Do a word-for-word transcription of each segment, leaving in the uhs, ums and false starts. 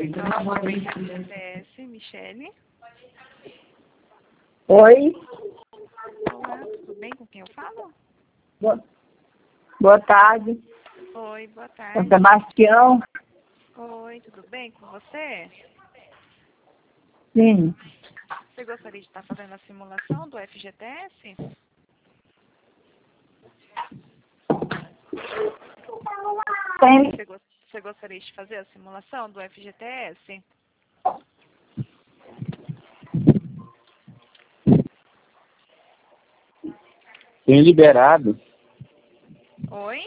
F G T S, Michele. Oi. Olá, tudo bem? Com quem eu falo? Boa, boa tarde. Oi, boa Com tarde. Sebastião. Oi, tudo bem com você? Sim. Você gostaria de estar fazendo a simulação do F G T S? Tem. Você, go você gostaria de fazer a simulação do F G T S? Tem liberado. Oi?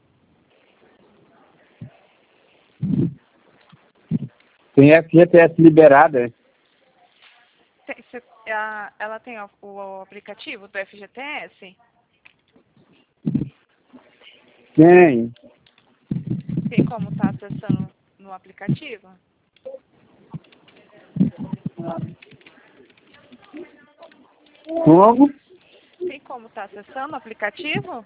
Tem F G T S liberada. Tem, cê, a, ela tem o, o aplicativo do F G T S? Tem. Tem como estar acessando no aplicativo? Como? Tem como estar acessando o aplicativo?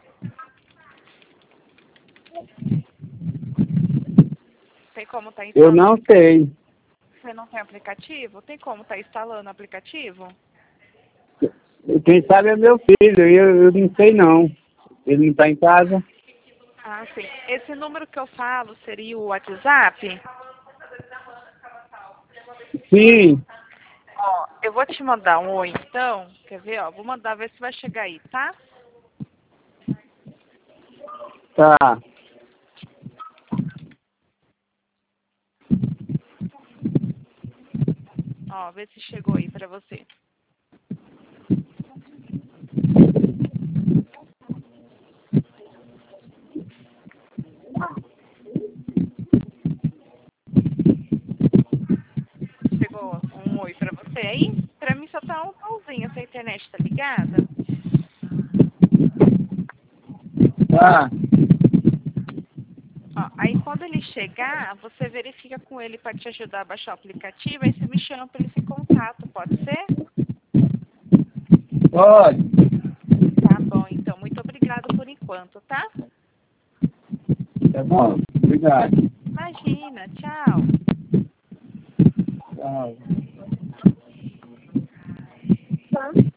Tem como estar Eu instalando? não sei. Você não tem aplicativo? Tem como estar instalando o aplicativo? Quem sabe é meu filho. Eu, eu não sei não. Ele não está em casa? Ah, sim. Esse número que eu falo seria o WhatsApp? Sim. Ó, eu vou te mandar um oi então. Quer ver, ó? Vou mandar ver se vai chegar aí, tá? Tá. Ó, vê se chegou aí pra você. Chegou um oi pra você aí? Pra mim só tá um pauzinho. Essa internet tá ligada? Tá. Ó, aí quando ele chegar, você verifica com ele pra te ajudar a baixar o aplicativo. Aí você me chama pra ele se contato, pode ser? Pode. Tá bom, então. Muito obrigado por enquanto, tá? Tá bom. Obrigado. Imagina. Tchau. Tchau. Tá.